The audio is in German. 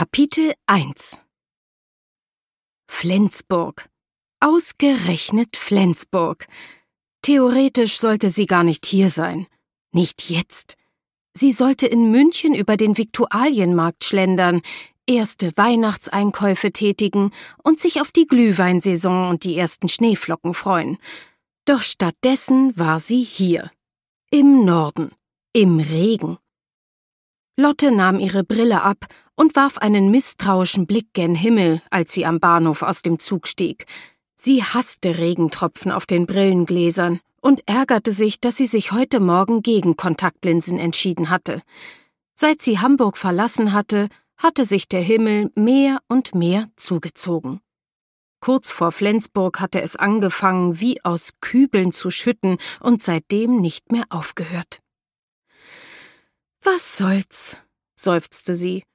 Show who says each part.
Speaker 1: Kapitel 1 Flensburg. Ausgerechnet Flensburg. Theoretisch sollte sie gar nicht hier sein. Nicht jetzt. Sie sollte in München über den Viktualienmarkt schlendern, erste Weihnachtseinkäufe tätigen und sich auf die Glühweinsaison und die ersten Schneeflocken freuen. Doch stattdessen war sie hier. Im Norden. Im Regen. Lotte nahm ihre Brille ab und warf einen misstrauischen Blick gen Himmel, als sie am Bahnhof aus dem Zug stieg. Sie hasste Regentropfen auf den Brillengläsern und ärgerte sich, dass sie sich heute Morgen gegen Kontaktlinsen entschieden hatte. Seit sie Hamburg verlassen hatte, hatte sich der Himmel mehr und mehr zugezogen. Kurz vor Flensburg hatte es angefangen, wie aus Kübeln zu schütten und seitdem nicht mehr aufgehört. »Was soll's?«, seufzte sie